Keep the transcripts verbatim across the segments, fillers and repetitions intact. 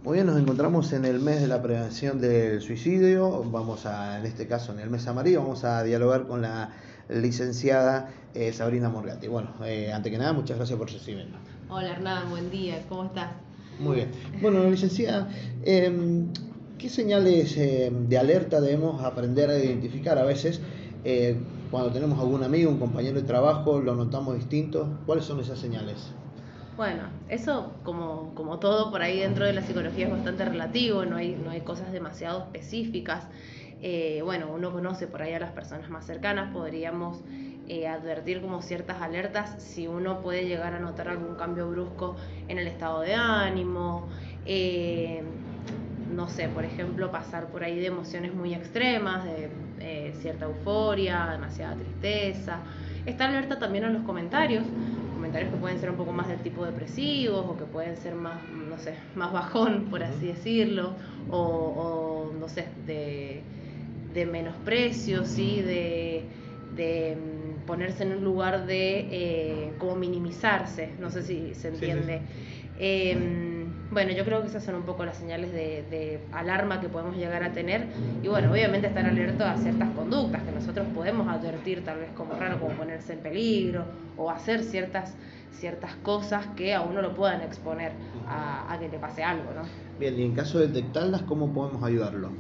Muy bien, nos encontramos en el mes de la prevención del suicidio. Vamos a, en este caso, en el mes amarillo, vamos a dialogar con la licenciada eh, Sabrina Morgatti. Bueno, eh, antes que nada, muchas gracias por recibirnos. Hola Hernán, buen día, ¿cómo estás? Muy bien. Bueno, licenciada, eh, ¿qué señales eh, de alerta debemos aprender a identificar? A veces, eh, cuando tenemos algún amigo, un compañero de trabajo, lo notamos distinto. ¿Cuáles son esas señales? Bueno, eso como, como todo por ahí dentro de la psicología es bastante relativo, no hay, no hay cosas demasiado específicas. Eh, bueno, uno conoce por ahí a las personas más cercanas, podríamos eh, advertir como ciertas alertas si uno puede llegar a notar algún cambio brusco en el estado de ánimo, eh, no sé, por ejemplo, pasar por ahí de emociones muy extremas, de eh, cierta euforia, demasiada tristeza. Está alerta también a los comentarios, comentarios que pueden ser un poco más del tipo depresivos o que pueden ser más, no sé, más bajón, por así decirlo, o, o no sé, de, de menosprecio, ¿sí? De, de ponerse en un lugar de eh, como minimizarse, no sé si se entiende. Sí, sí, sí. Eh, bueno, yo creo que esas son un poco las señales de, de alarma que podemos llegar a tener y bueno, obviamente estar alerta a ciertas conductas que nosotros podemos advertir tal vez como raro, como ponerse en peligro o hacer ciertas, ciertas cosas que a uno lo puedan exponer a, a que le pase algo, ¿no? Bien, y en caso de detectarlas, ¿cómo podemos ayudarlo?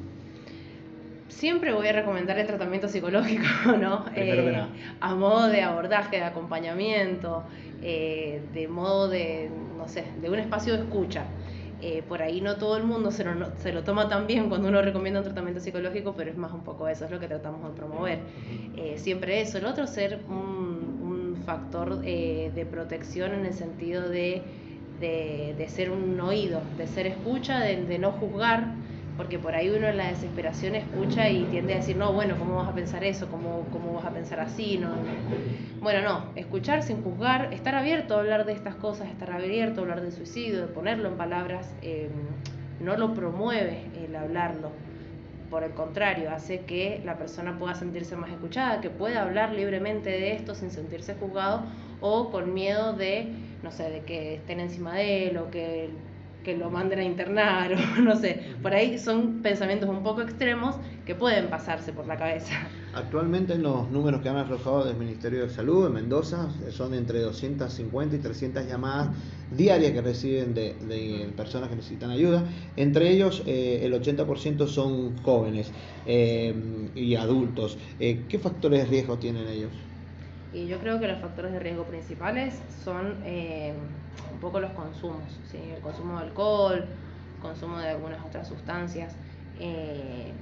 Siempre voy a recomendar el tratamiento psicológico, ¿no? Primero que Eh, nada. a modo de abordaje, de acompañamiento, eh, de modo de, no sé, de un espacio de escucha. Eh, por ahí no todo el mundo se lo, no, se lo toma tan bien cuando uno recomienda un tratamiento psicológico, pero es más un poco eso, es lo que tratamos de promover. Eh, siempre eso. El otro, ser un, un factor eh, de protección en el sentido de, de, de ser un oído, de ser escucha, de, de no juzgar, porque por ahí uno en la desesperación escucha y tiende a decir, no, bueno, ¿cómo vas a pensar eso? ¿Cómo, cómo vas a pensar así? No, no. Bueno, no, escuchar sin juzgar, estar abierto a hablar de estas cosas, estar abierto a hablar del suicidio, de ponerlo en palabras, eh, no lo promueve el hablarlo. Por el contrario, hace que la persona pueda sentirse más escuchada, que pueda hablar libremente de esto sin sentirse juzgado o con miedo de, no sé, de que estén encima de él o que que lo manden a internar o no sé, por ahí son pensamientos un poco extremos que pueden pasarse por la cabeza. Actualmente los números que han arrojado del Ministerio de Salud de Mendoza son entre doscientas cincuenta y trescientas llamadas diarias que reciben de, de personas que necesitan ayuda. Entre ellos eh, el ochenta por ciento son jóvenes eh, y adultos. Eh, ¿Qué factores de riesgo tienen ellos? Y yo creo que los factores de riesgo principales son eh, un poco los consumos, ¿sí? El consumo de alcohol, consumo de algunas otras sustancias. Eh,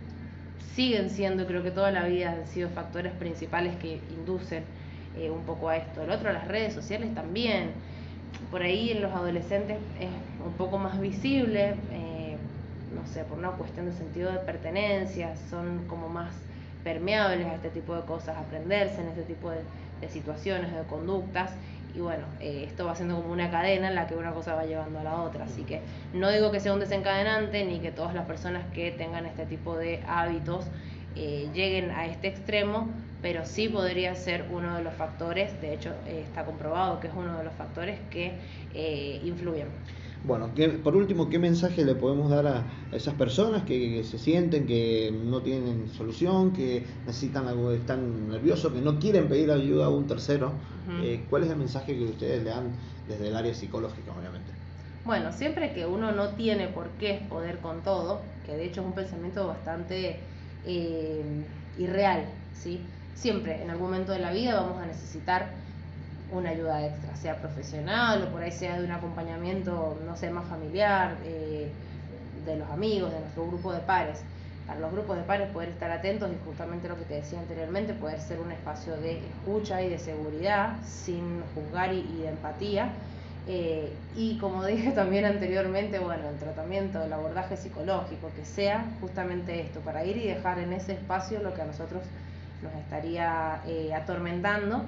siguen siendo, creo que toda la vida han sido factores principales que inducen eh, un poco a esto. El otro, las redes sociales también. Por ahí en los adolescentes es un poco más visible, eh, no sé, por una cuestión de sentido de pertenencia, son como más permeables a este tipo de cosas, a aprenderse en este tipo de, de situaciones, de conductas. Y bueno, eh, esto va siendo como una cadena en la que una cosa va llevando a la otra. Así que no digo que sea un desencadenante ni que todas las personas que tengan este tipo de hábitos eh, lleguen a este extremo, pero sí podría ser uno de los factores, de hecho eh, está comprobado que es uno de los factores que eh, influyen. Bueno, ¿qué, por último, ¿qué mensaje le podemos dar a esas personas que, que se sienten que no tienen solución, que necesitan algo, están nerviosos, que no quieren pedir ayuda a un tercero? Uh-huh. Eh, ¿Cuál es el mensaje que ustedes le dan desde el área psicológica, obviamente? Bueno, siempre que uno no tiene por qué poder con todo, que de hecho es un pensamiento bastante eh, irreal, ¿sí? Siempre, en algún momento de la vida vamos a necesitar una ayuda extra, sea profesional o por ahí sea de un acompañamiento, no sé, más familiar, eh, de los amigos, de nuestro grupo de pares. Para los grupos de pares poder estar atentos y justamente lo que te decía anteriormente, poder ser un espacio de escucha y de seguridad, sin juzgar y, y de empatía. Eh, y como dije también anteriormente, bueno, el tratamiento, el abordaje psicológico, que sea justamente esto, para ir y dejar en ese espacio lo que a nosotros nos estaría eh, atormentando.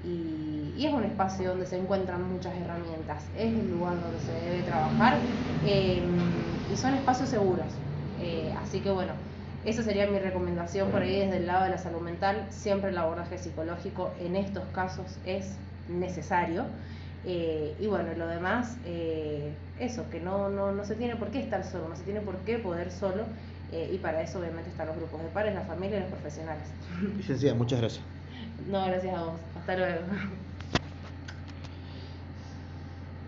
Y, y es un espacio donde se encuentran muchas herramientas, es el lugar donde se debe trabajar eh, y son espacios seguros. Eh, así que bueno, esa sería mi recomendación por ahí desde el lado de la salud mental. Siempre el abordaje psicológico en estos casos es necesario. Eh, y bueno, lo demás, eh, eso, que no, no, no se tiene por qué estar solo, no se tiene por qué poder solo, eh, y para eso obviamente están los grupos de pares, la familia y los profesionales. Licenciada, muchas gracias. No, gracias a vos. Hasta luego.